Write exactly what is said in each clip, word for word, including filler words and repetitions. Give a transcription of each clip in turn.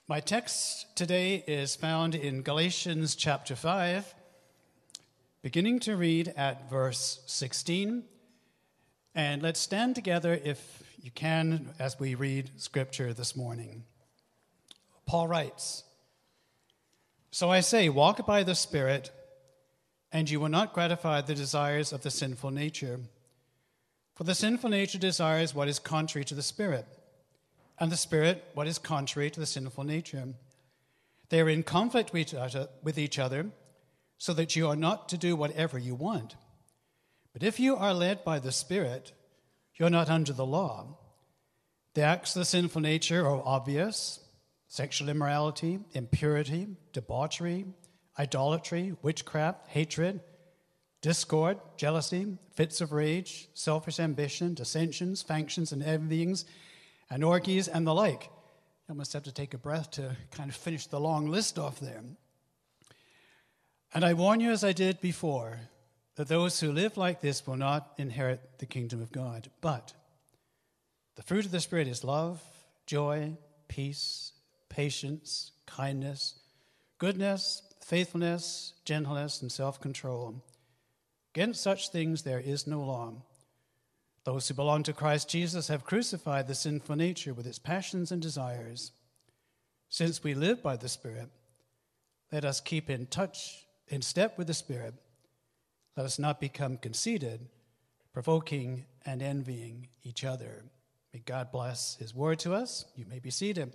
My text today is found in Galatians chapter five, beginning to read at verse sixteen. And let's stand together, if you can, as we read Scripture this morning. Paul writes, "So I say, walk by the Spirit, and you will not gratify the desires of the sinful nature. For the sinful nature desires what is contrary to the Spirit, and the Spirit what is contrary to the sinful nature. They are in conflict with each other, so that you are not to do whatever you want. But if you are led by the Spirit, you are not under the law. The acts of the sinful nature are obvious: sexual immorality, impurity, debauchery, idolatry, witchcraft, hatred, discord, jealousy, fits of rage, selfish ambition, dissensions, factions, and envyings, and orgies, and the like." I almost have to take a breath to kind of finish the long list off there. "And I warn you, as I did before, that those who live like this will not inherit the kingdom of God. But the fruit of the Spirit is love, joy, peace, patience, kindness, goodness, faithfulness, gentleness, and self-control. Against such things there is no law. Those who belong to Christ Jesus have crucified the sinful nature with its passions and desires. Since we live by the Spirit, let us keep in touch, in step with the Spirit. Let us not become conceited, provoking and envying each other." May God bless his word to us. You may be seated.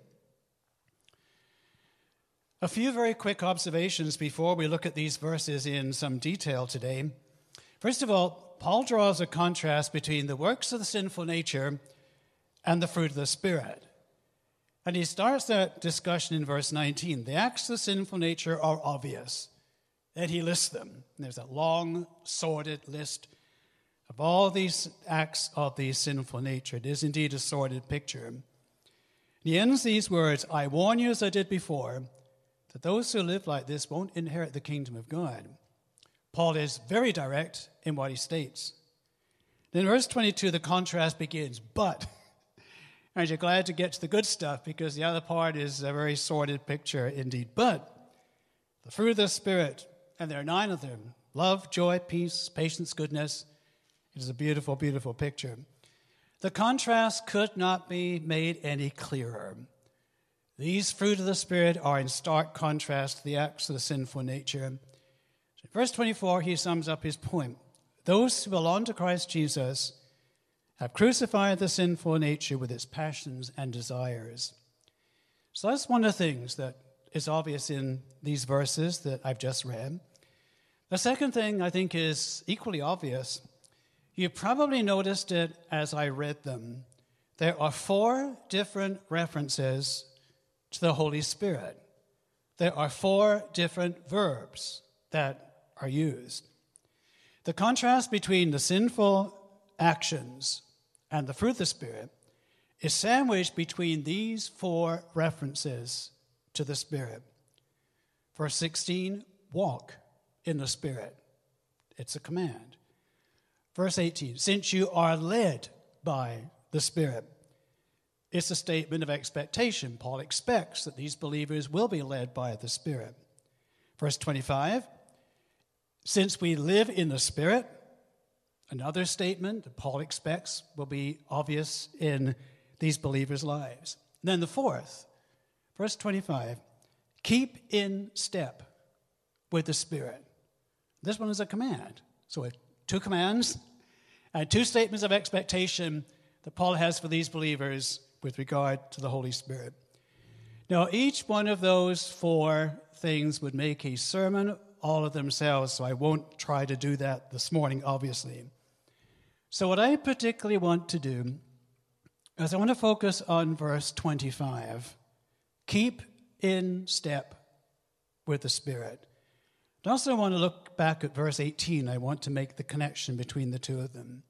A few very quick observations before we look at these verses in some detail today. First of all, Paul draws a contrast between the works of the sinful nature and the fruit of the Spirit. And he starts that discussion in verse nineteen. The acts of the sinful nature are obvious. Then he lists them. And there's a long, sordid list of all these acts of the sinful nature. It is indeed a sordid picture. And he ends these words, "I warn you, as I did before, that those who live like this won't inherit the kingdom of God." Paul is very direct in what he states. In verse twenty-two, the contrast begins, but, and you're glad to get to the good stuff because the other part is a very sordid picture indeed. But the fruit of the Spirit, and there are nine of them: love, joy, peace, patience, goodness. It is a beautiful, beautiful picture. The contrast could not be made any clearer. These fruit of the Spirit are in stark contrast to the acts of the sinful nature. In verse twenty-four, he sums up his point. Those who belong to Christ Jesus have crucified the sinful nature with its passions and desires. So that's one of the things that is obvious in these verses that I've just read. The second thing I think is equally obvious. You probably noticed it as I read them. There are four different references to the Holy Spirit. There are four different verbs that are used. The contrast between the sinful actions and the fruit of the Spirit is sandwiched between these four references to the Spirit. Verse sixteen, walk in the Spirit. It's a command. Verse eighteen, since you are led by the Spirit. It's a statement of expectation. Paul expects that these believers will be led by the Spirit. Verse twenty-five, since we live in the Spirit, another statement that Paul expects will be obvious in these believers' lives. And then the fourth, verse twenty-five, keep in step with the Spirit. This one is a command. So we have two commands and two statements of expectation that Paul has for these believers with regard to the Holy Spirit. Now, each one of those four things would make a sermon all of themselves, so I won't try to do that this morning, obviously. So what I particularly want to do is I want to focus on verse twenty-five. Keep in step with the Spirit. I also want to look back at verse eighteen. I want to make the connection between the two of them.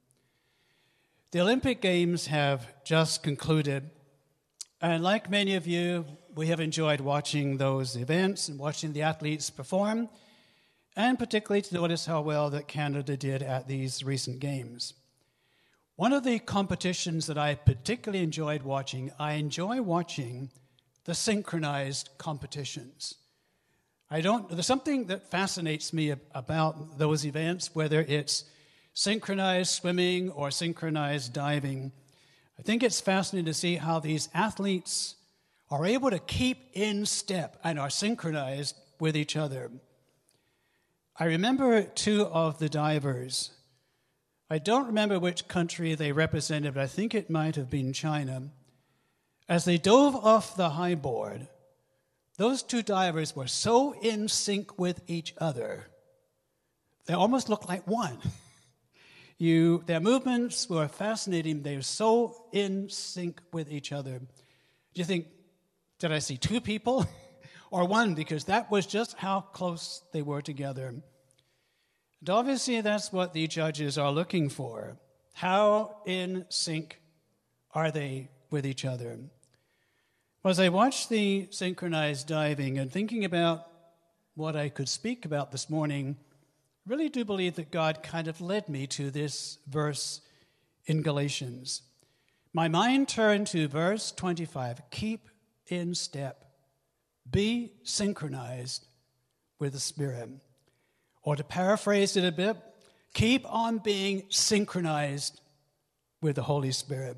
The Olympic Games have just concluded, and like many of you, we have enjoyed watching those events and watching the athletes perform, and particularly to notice how well that Canada did at these recent games. One of the competitions that I particularly enjoyed watching, I enjoy watching the synchronized competitions. I don't, there's something that fascinates me about those events, whether it's synchronized swimming or synchronized diving. I think it's fascinating to see how these athletes are able to keep in step and are synchronized with each other. I remember two of the divers. I don't remember which country they represented, but I think it might have been China. As they dove off the high board, those two divers were so in sync with each other, they almost looked like one. You, their movements were fascinating. They were so in sync with each other. Do you think, did I see two people or one? Because that was just how close they were together. And obviously, that's what the judges are looking for. How in sync are they with each other? Well, as I watched the synchronized diving and thinking about what I could speak about this morning, I really do believe that God kind of led me to this verse in Galatians. My mind turned to verse twenty-five, keep in step, be synchronized with the Spirit. Or to paraphrase it a bit, keep on being synchronized with the Holy Spirit.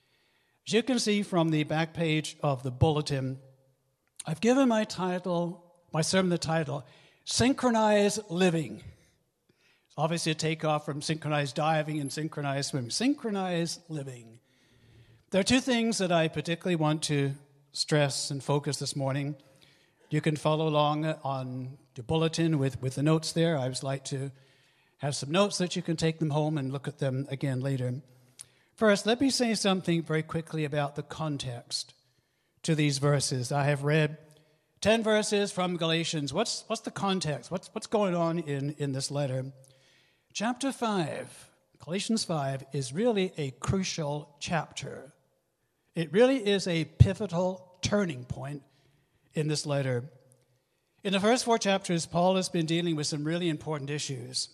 As you can see from the back page of the bulletin, I've given my title, my sermon the title, Synchronized Living. Obviously a takeoff from synchronized diving and synchronized swimming. Synchronized living. There are two things that I particularly want to stress and focus this morning. You can follow along on your bulletin with, with the notes there. I would like to have some notes that you can take them home and look at them again later. First, let me say something very quickly about the context to these verses. I have read ten verses from Galatians. What's, what's the context? What's, what's going on in, in this letter? Chapter five, Galatians five, is really a crucial chapter. It really is a pivotal turning point in this letter. In the first four chapters, Paul has been dealing with some really important issues.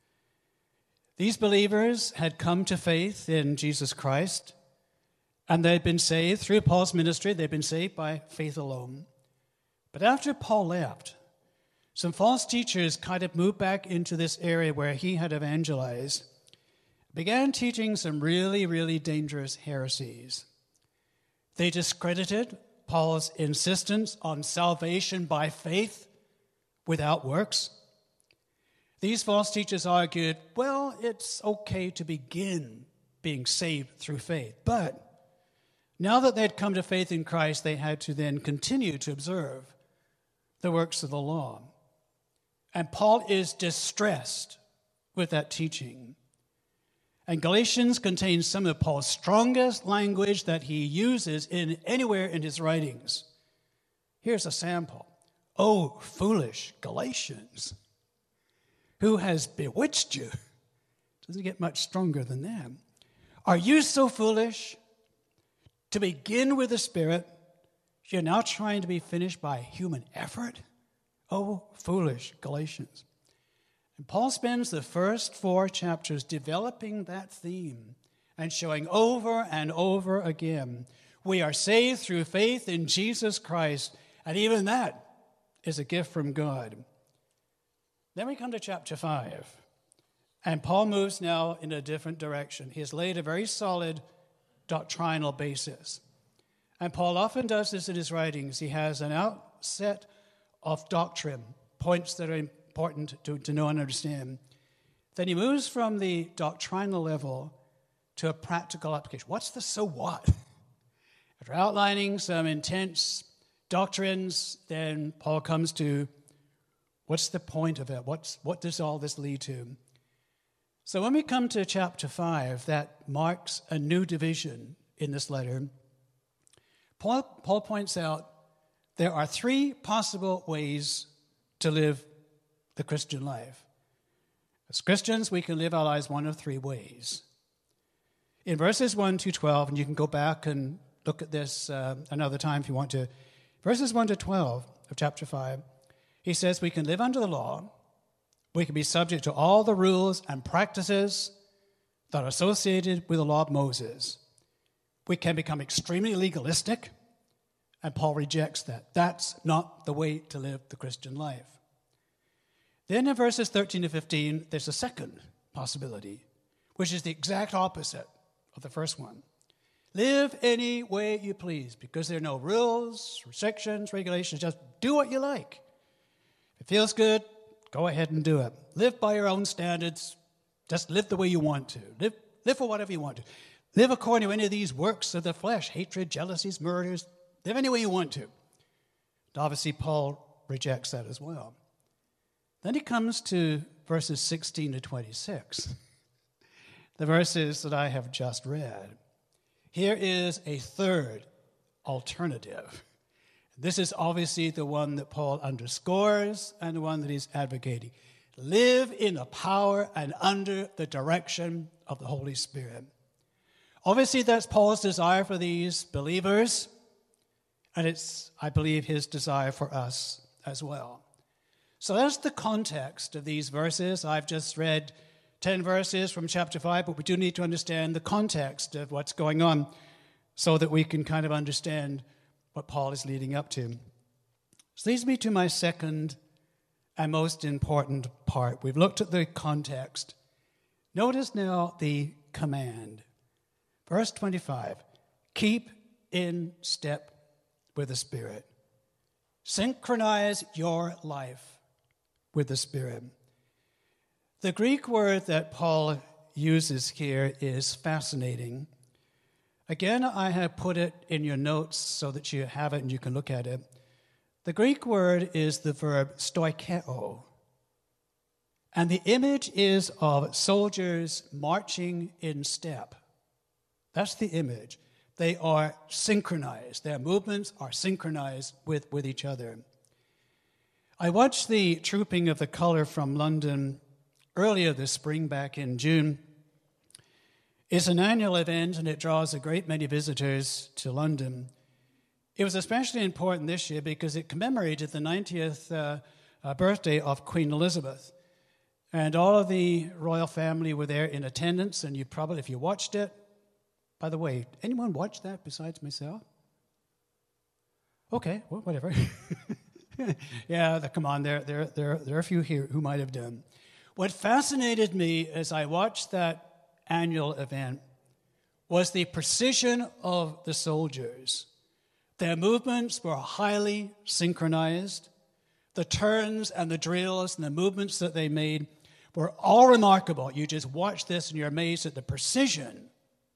These believers had come to faith in Jesus Christ, and they'd been saved through Paul's ministry. They'd been saved by faith alone. But after Paul left, some false teachers kind of moved back into this area where he had evangelized, began teaching some really, really dangerous heresies. They discredited Paul's insistence on salvation by faith without works. These false teachers argued, well, it's okay to begin being saved through faith, but now that they'd come to faith in Christ, they had to then continue to observe the works of the law. And Paul is distressed with that teaching. And Galatians contains some of Paul's strongest language that he uses in anywhere in his writings. Here's a sample. Oh, foolish Galatians, who has bewitched you? Doesn't get much stronger than that. Are you so foolish? To begin with the Spirit, you're now trying to be finished by human effort? Oh, foolish Galatians. And Paul spends the first four chapters developing that theme and showing over and over again, we are saved through faith in Jesus Christ, and even that is a gift from God. Then we come to chapter five, and Paul moves now in a different direction. He has laid a very solid doctrinal basis. And Paul often does this in his writings. He has an outset of doctrine, points that are important to, to know and understand. Then he moves from the doctrinal level to a practical application. What's the so what? After outlining some intense doctrines, then Paul comes to what's the point of it? What's, what does all this lead to? So when we come to chapter five, that marks a new division in this letter. Paul, Paul points out there are three possible ways to live the Christian life. As Christians, we can live our lives one of three ways. In verses one to twelve, and you can go back and look at this uh, another time if you want to. Verses one to twelve of chapter five, he says we can live under the law. We can be subject to all the rules and practices that are associated with the law of Moses. We can become extremely legalistic And Paul rejects that. That's not the way to live the Christian life. Then in verses thirteen to fifteen, there's a second possibility, which is the exact opposite of the first one. Live any way you please, because there are no rules, restrictions, regulations. Just do what you like. If it feels good, go ahead and do it. Live by your own standards. Just live the way you want to. Live, live for whatever you want to. Live according to any of these works of the flesh, hatred, jealousies, murders. Live any way you want to. And obviously, Paul rejects that as well. Then he comes to verses sixteen to twenty-six, the verses that I have just read. Here is a third alternative. This is obviously the one that Paul underscores and the one that he's advocating. Live in the power and under the direction of the Holy Spirit. Obviously, that's Paul's desire for these believers, and it's, I believe, his desire for us as well. So that's the context of these verses. I've just read ten verses from chapter five, but we do need to understand the context of what's going on so that we can kind of understand what Paul is leading up to. This leads me to my second and most important part. We've looked at the context. Notice now the command. Verse twenty-five, keep in step with the Spirit. Synchronize your life with the Spirit. The Greek word that Paul uses here is fascinating. Again, I have put it in your notes so that you have it and you can look at it. The Greek word is the verb stoikeo. And the image is of soldiers marching in step. That's the image. They are synchronized. Their movements are synchronized with, with each other. I watched the Trooping of the Colour from London earlier this spring, back in June. It's an annual event, and it draws a great many visitors to London. It was especially important this year because it commemorated the ninetieth uh, uh, birthday of Queen Elizabeth. And all of the royal family were there in attendance, and you probably, if you watched it, by the way, anyone watch that besides myself? Okay, well, whatever. yeah, the, come on, there, there, there, there are a few here who might have done. What fascinated me as I watched that annual event was the precision of the soldiers. Their movements were highly synchronized. The turns and the drills and the movements that they made were all remarkable. You just watch this and you're amazed at the precision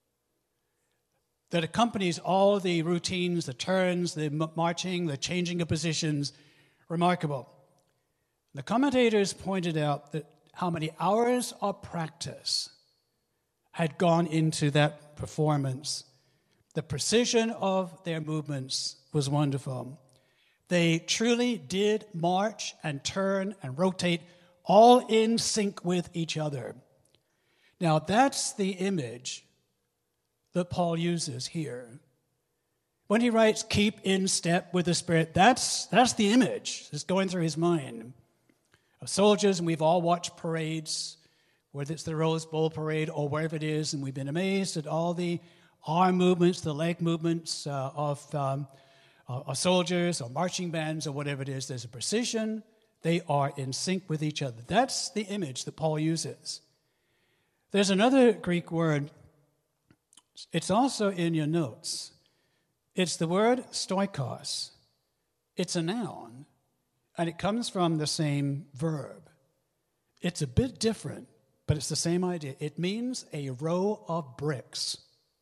that accompanies all the routines, the turns, the marching, the changing of positions. Remarkable. The commentators pointed out that how many hours of practice had gone into that performance. The precision of their movements was wonderful. They truly did march and turn and rotate all in sync with each other. Now, that's the image that Paul uses here. When he writes, keep in step with the Spirit, that's, that's the image that's going through his mind. Of soldiers, and we've all watched parades, whether it's the Rose Bowl parade or wherever it is, and we've been amazed at all the arm movements, the leg movements uh, of, um, of soldiers or marching bands or whatever it is. There's a precision. They are in sync with each other. That's the image that Paul uses. There's another Greek word. It's also in your notes. It's the word stoikos. It's a noun, and it comes from the same verb. It's a bit different, but it's the same idea. It means a row of bricks.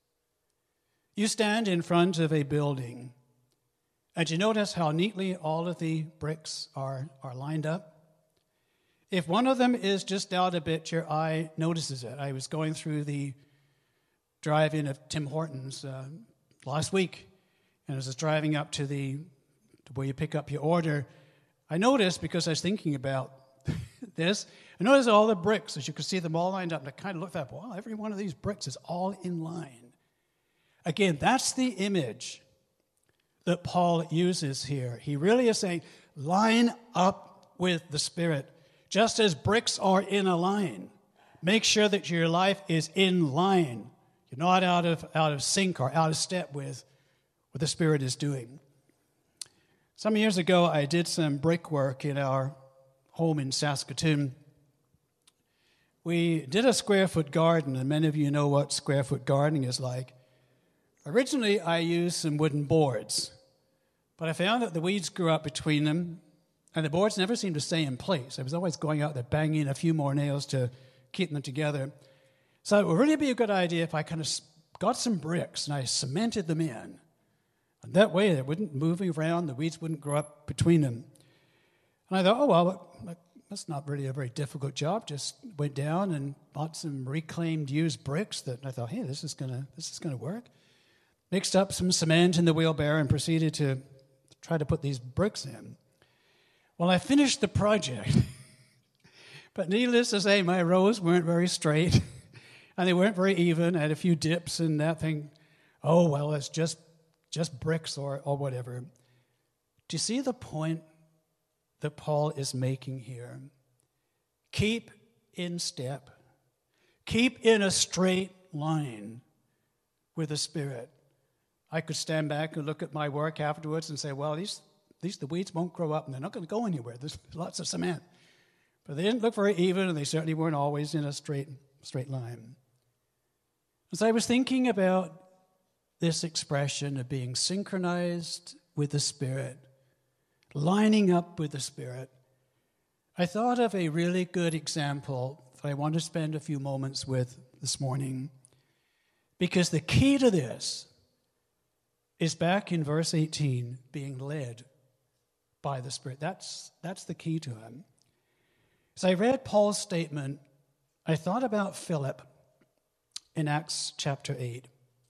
You stand in front of a building, and you notice how neatly all of the bricks are, are lined up. If one of them is just out a bit, your eye notices it. I was going through the drive-in of Tim Hortons uh, last week, and as I was driving up to the to where you pick up your order, I noticed, because I was thinking about this, I noticed all the bricks, as you could see them all lined up, and I kind of looked up, wow, every one of these bricks is all in line. Again, that's the image that Paul uses here. He really is saying, line up with the Spirit, just as bricks are in a line. Make sure that your life is in line. You're not out of out of sync or out of step with what the Spirit is doing. Some years ago, I did some brickwork in our home in Saskatoon. We did a square-foot garden, and many of you know what square-foot gardening is like. Originally, I used some wooden boards, but I found that the weeds grew up between them, and the boards never seemed to stay in place. I was always going out there banging a few more nails to keep them together. So it would really be a good idea if I kind of got some bricks and I cemented them in. And that way, they wouldn't move around, the weeds wouldn't grow up between them. And I thought, oh, well, that's not really a very difficult job. Just went down and bought some reclaimed used bricks that I thought, hey, this is gonna this is gonna work. Mixed up some cement in the wheelbarrow and proceeded to try to put these bricks in. Well, I finished the project, but needless to say, my rows weren't very straight, and they weren't very even. I had a few dips and that thing. Oh, well, it's just just bricks or or whatever. Do you see the point that Paul is making here? Keep in step. Keep in a straight line with the Spirit. I could stand back and look at my work afterwards and say, well, these, these the weeds won't grow up and they're not going to go anywhere. There's lots of cement. But they didn't look very even, and they certainly weren't always in a straight, straight line. As I was thinking about this expression of being synchronized with the Spirit, lining up with the Spirit, I thought of a really good example that I want to spend a few moments with this morning. Because the key to this is back in verse eighteen, being led by the Spirit. That's, that's the key to it. As I read Paul's statement, I thought about Philip in Acts chapter eight.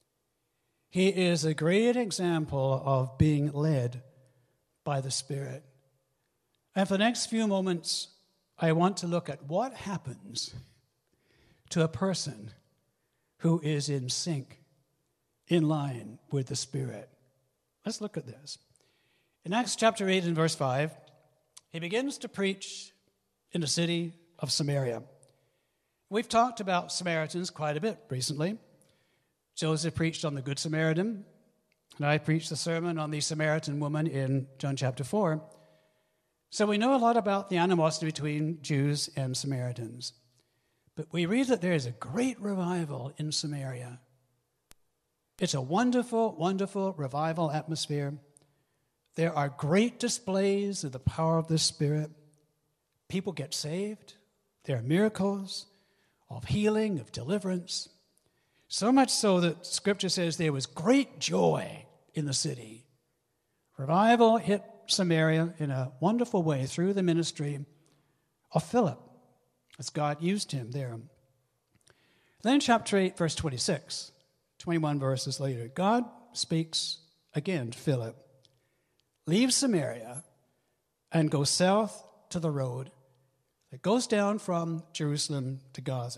He is a great example of being led by the Spirit. And for the next few moments, I want to look at what happens to a person who is in sync, in line with the Spirit. Let's look at this. In Acts chapter eight and verse five, he begins to preach in the city of Samaria. We've talked about Samaritans quite a bit recently. Joseph preached on the Good Samaritan, and I preached the sermon on the Samaritan woman in John chapter four. So we know a lot about the animosity between Jews and Samaritans. But we read that there is a great revival in Samaria. It's a wonderful, wonderful revival atmosphere. There are great displays of the power of the Spirit. People get saved. There are miracles of healing, of deliverance. So much so that Scripture says there was great joy in the city. Revival hit Samaria in a wonderful way through the ministry of Philip, as God used him there. Then chapter eight, verse twenty-six, twenty-one verses later, God speaks again to Philip. Leave Samaria and go south to the road that goes down from Jerusalem to Gaza.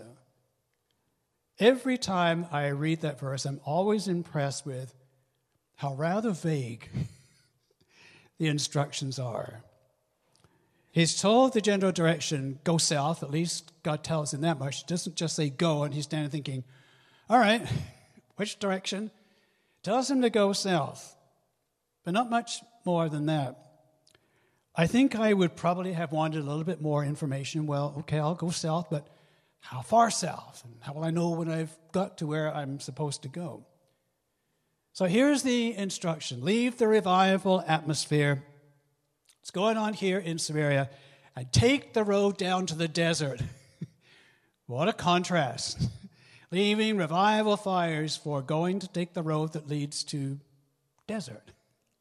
Every time I read that verse, I'm always impressed with how rather vague the instructions are. He's told the general direction, go south. At least God tells him that much. He doesn't just say go, and he's standing thinking, all right, which direction? Tells him to go south, but not much more than that. I think I would probably have wanted a little bit more information. Well, okay, I'll go south, but how far south? And how will I know when I've got to where I'm supposed to go? So here's the instruction. Leave the revival atmosphere. It's going on here in Samaria, and take the road down to the desert. What a contrast. Leaving revival fires for going to take the road that leads to desert.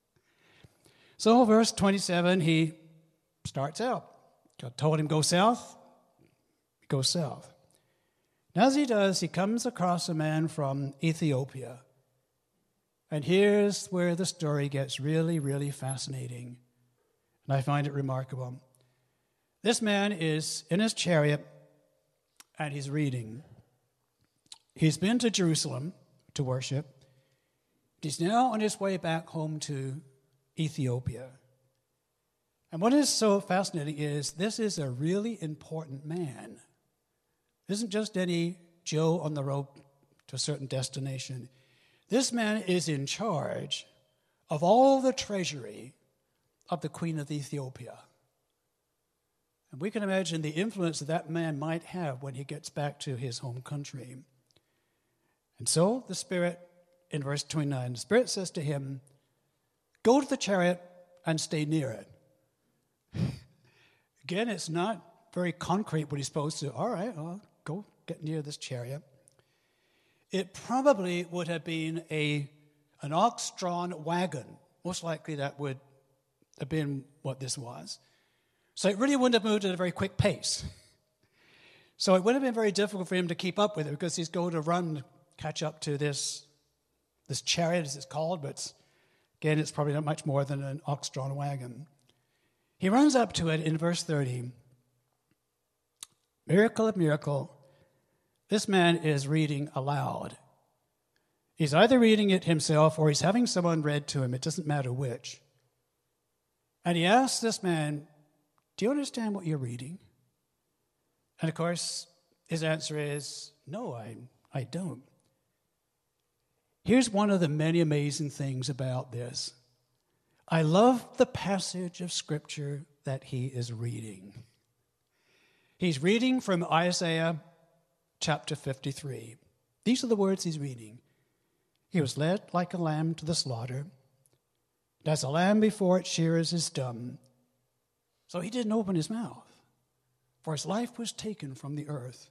So verse twenty-seven, he starts out. God told him go south. He goes south. And as he does, he comes across a man from Ethiopia. And here's where the story gets really, really fascinating. And I find it remarkable. This man is in his chariot, and he's reading. He's been to Jerusalem to worship. He's now on his way back home to Ethiopia. And what is so fascinating is this is a really important man. It isn't just any Joe on the road to a certain destination. This man is in charge of all the treasury of the Queen of Ethiopia. And we can imagine the influence that that man might have when he gets back to his home country. And so the Spirit, in verse twenty-nine, the Spirit says to him, go to the chariot and stay near it. Again, it's not very concrete what he's supposed to. All right, well, go get near this chariot. It probably would have been a an ox-drawn wagon. Most likely that would have been what this was. So it really wouldn't have moved at a very quick pace. So it would have been very difficult for him to keep up with it because he's going to run, catch up to this, this chariot, as it's called, but it's, again, it's probably not much more than an ox-drawn wagon. He runs up to it in verse thirty. Miracle of miracle, this man is reading aloud. He's either reading it himself or he's having someone read to him. It doesn't matter which. And he asks this man, do you understand what you're reading? And of course, his answer is, no, I, I don't. Here's one of the many amazing things about this. I love the passage of Scripture that he is reading. He's reading from Isaiah chapter fifty-three. These are the words he's reading. He was led like a lamb to the slaughter, and as a lamb before its shearers is dumb, so he didn't open his mouth, for his life was taken from the earth.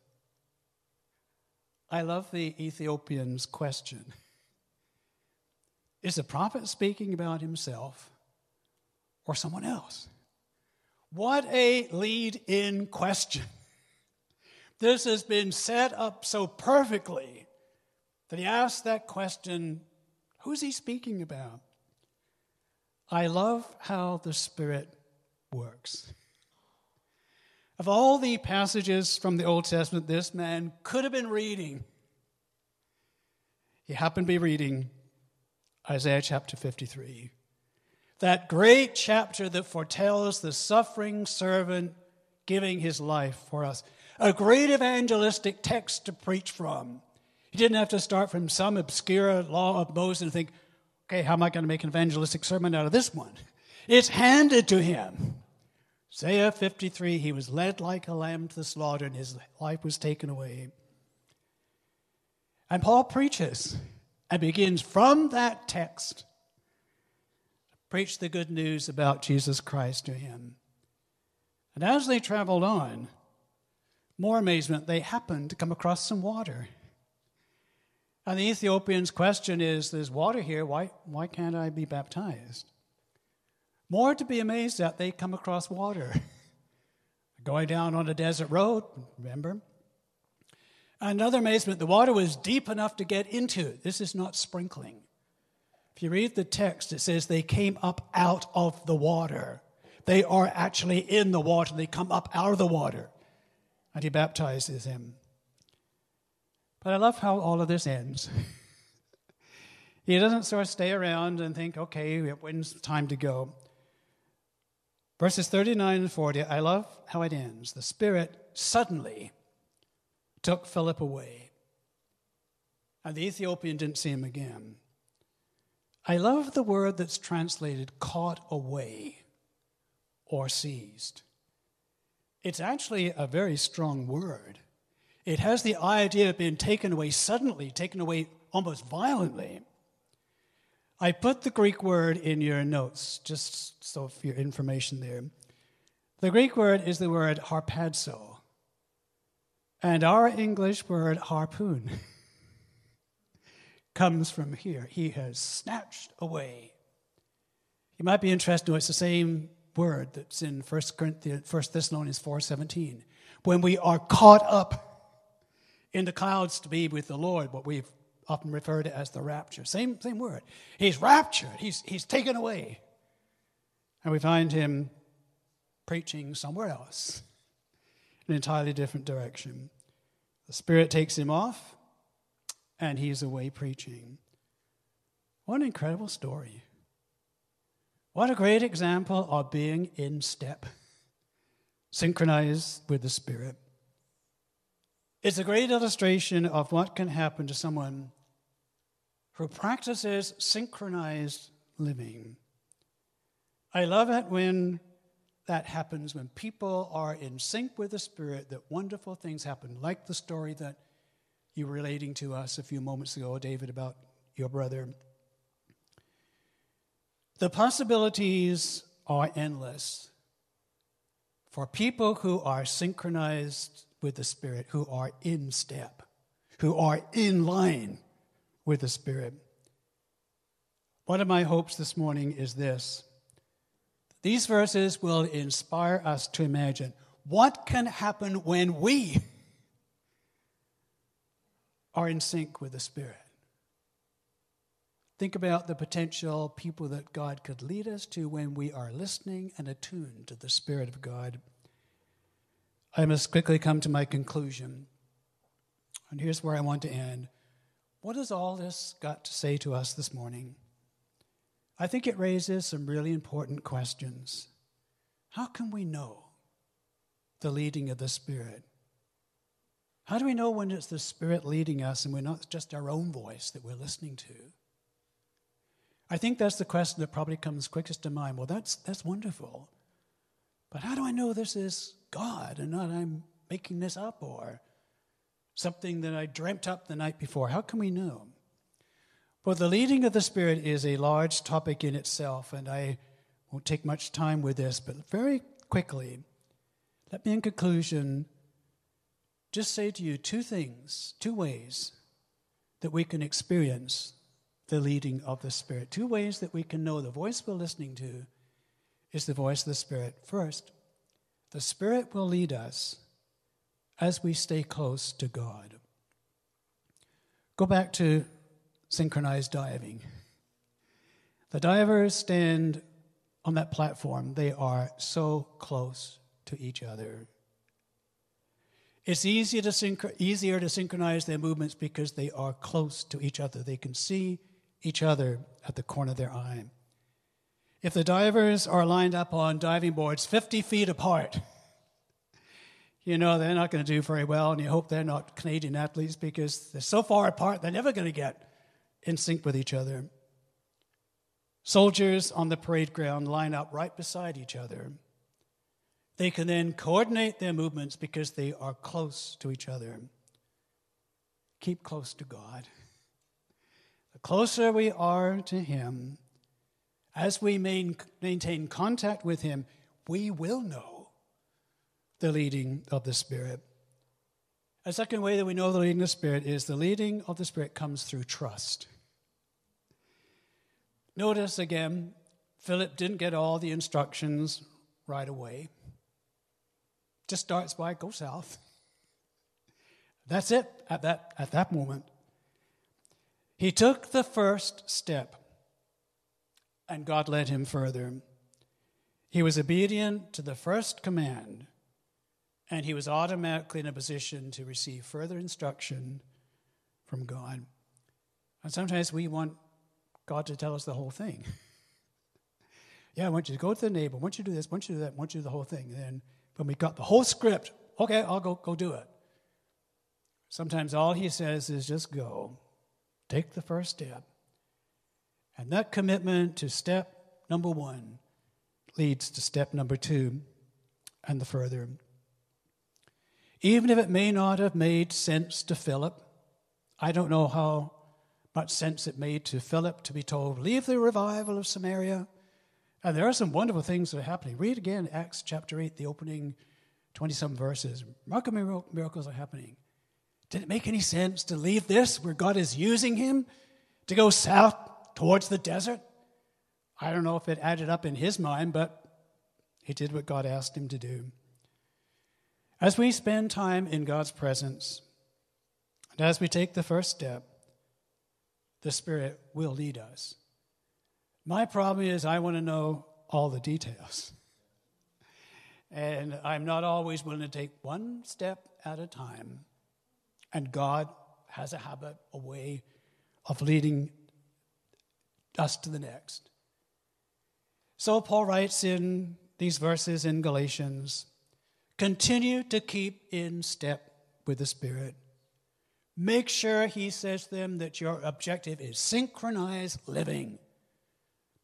I love the Ethiopian's question. Is the prophet speaking about himself or someone else? What a lead-in question. This has been set up so perfectly that he asks that question, who's he speaking about? I love how the Spirit works. Of all the passages from the Old Testament this man could have been reading, he happened to be reading Isaiah chapter fifty-three. That great chapter that foretells the suffering servant giving his life for us. A great evangelistic text to preach from. He didn't have to start from some obscure law of Moses and think, okay, how am I going to make an evangelistic sermon out of this one? It's handed to him. Isaiah fifty-three, he was led like a lamb to the slaughter and his life was taken away. And Paul preaches and begins from that text to preach the good news about Jesus Christ to him. And as they traveled on, more amazement, they happened to come across some water. And the Ethiopian's question is, there's water here, why, why can't I be baptized? More to be amazed at, they come across water. Going down on a desert road, remember? Another amazement, the water was deep enough to get into. This is not sprinkling. If you read the text, it says they came up out of the water. They are actually in the water. They come up out of the water. And he baptizes him. But I love how all of this ends. He doesn't sort of stay around and think, okay, when's the time to go? Verses thirty-nine and forty, I love how it ends. The Spirit suddenly took Philip away. And the Ethiopian didn't see him again. I love the word that's translated caught away or seized. It's actually a very strong word. It has the idea of being taken away suddenly, taken away almost violently. I put the Greek word in your notes, just so for your information there. The Greek word is the word harpazo, and our English word harpoon comes from here. He has snatched away. You might be interested to know it's the same word that's in First Corinthians, First Thessalonians four seventeen. When we are caught up in the clouds to be with the Lord, what we've often referred to as the rapture. Same, same word. He's raptured. He's, he's taken away. And we find him preaching somewhere else, in an entirely different direction. The Spirit takes him off, and he's away preaching. What an incredible story. What a great example of being in step, synchronized with the Spirit. It's a great illustration of what can happen to someone who practices synchronized living. I love it when that happens, when people are in sync with the Spirit, that wonderful things happen, like the story that you were relating to us a few moments ago, David, about your brother. The possibilities are endless for people who are synchronized with the Spirit, who are in step, who are in line with the Spirit. One of my hopes this morning is this. These verses will inspire us to imagine what can happen when we are in sync with the Spirit. Think about the potential people that God could lead us to when we are listening and attuned to the Spirit of God. I must quickly come to my conclusion. And here's where I want to end. What has all this got to say to us this morning? I think it raises some really important questions. How can we know the leading of the Spirit? How do we know when it's the Spirit leading us and we're not just our own voice that we're listening to? I think that's the question that probably comes quickest to mind. Well, that's that's wonderful. But how do I know this is God and not I'm making this up or something that I dreamt up the night before? How can we know? Well, the leading of the Spirit is a large topic in itself, and I won't take much time with this, but very quickly, let me in conclusion just say to you two things, two ways that we can experience the leading of the Spirit. Two ways that we can know the voice we're listening to is the voice of the Spirit. First, the Spirit will lead us as we stay close to God. Go back to synchronized diving. The divers stand on that platform. They are so close to each other. It's easier to synch- easier to synchronize their movements because they are close to each other. They can see each other at the corner of their eye. If the divers are lined up on diving boards fifty feet apart, you know they're not going to do very well, and you hope they're not Canadian athletes because they're so far apart they're never going to get in sync with each other. Soldiers on the parade ground line up right beside each other. They can then coordinate their movements because they are close to each other. Keep close to God. The closer we are to Him, as we main, maintain contact with Him, we will know the leading of the Spirit. A second way that we know the leading of the Spirit is the leading of the Spirit comes through trust. Notice again, Philip didn't get all the instructions right away. Just starts by go south. That's it at that, at that moment. He took the first step, and God led him further. He was obedient to the first command, and he was automatically in a position to receive further instruction from God. And sometimes we want God to tell us the whole thing. Yeah, I want you to go to the neighbor. I want you to do this. I want you to do that. I want you to do the whole thing. And then when we got the whole script, okay, I'll go, go do it. Sometimes all he says is just go. Take the first step. And that commitment to step number one leads to step number two and the further. Even if it may not have made sense to Philip, I don't know how much sense it made to Philip to be told, leave the revival of Samaria. And there are some wonderful things that are happening. Read again Acts chapter eight, the opening twenty-some verses. Remarkable miracles are happening. Did it make any sense to leave this where God is using him to go south towards the desert? I don't know if it added up in his mind, but he did what God asked him to do. As we spend time in God's presence, and as we take the first step, the Spirit will lead us. My problem is I want to know all the details. And I'm not always willing to take one step at a time. And God has a habit, a way of leading us to the next. So Paul writes in these verses in Galatians, continue to keep in step with the Spirit. Make sure, he says to them, that your objective is synchronized living.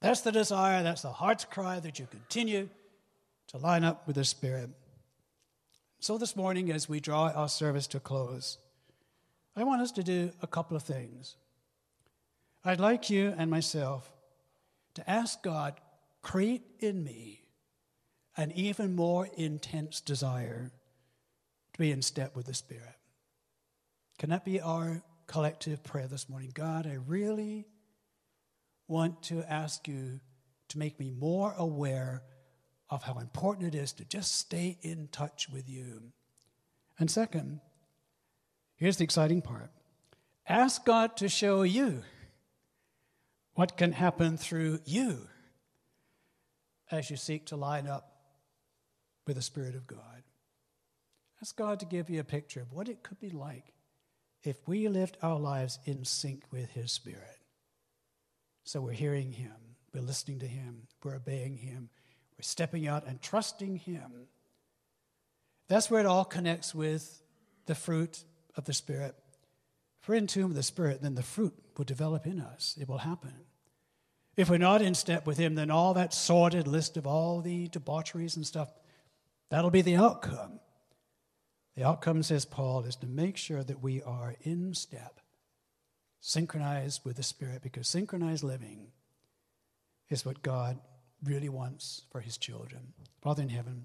That's the desire, that's the heart's cry, that you continue to line up with the Spirit. So this morning, as we draw our service to a close, I want us to do a couple of things. I'd like you and myself to ask God, create in me an even more intense desire to be in step with the Spirit. Can that be our collective prayer this morning? God, I really want to ask you to make me more aware of how important it is to just stay in touch with you. And second, here's the exciting part. Ask God to show you what can happen through you as you seek to line up with the Spirit of God. Ask God to give you a picture of what it could be like if we lived our lives in sync with His Spirit. So we're hearing Him, we're listening to Him, we're obeying Him, we're stepping out and trusting Him. That's where it all connects with the fruit of the Spirit. If we're in tune with the Spirit, then the fruit will develop in us. It will happen. If we're not in step with Him, then all that sordid list of all the debaucheries and stuff, that'll be the outcome. The outcome, says Paul, is to make sure that we are in step, synchronized with the Spirit, because synchronized living is what God really wants for His children. Father in heaven,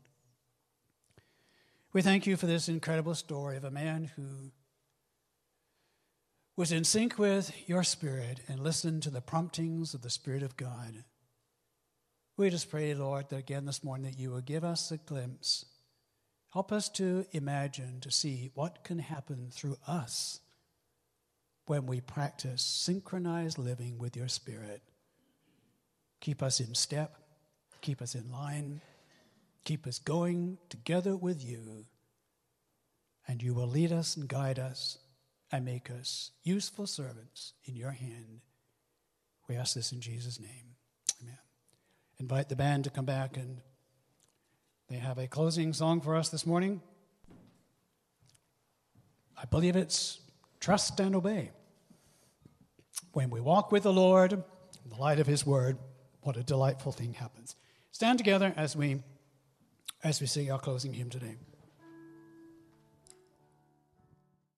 we thank you for this incredible story of a man who was in sync with your Spirit and listened to the promptings of the Spirit of God. We just pray, Lord, that again this morning that you will give us a glimpse. Help us to imagine, to see what can happen through us when we practice synchronized living with your Spirit. Keep us in step, keep us in line, keep us going together with you, and you will lead us and guide us and make us useful servants in your hand. We ask this in Jesus' name. Amen. Invite the band to come back, and they have a closing song for us this morning. I believe it's Trust and Obey. When we walk with the Lord, in the light of His word, what a delightful thing happens. Stand together as we as we sing our closing hymn today.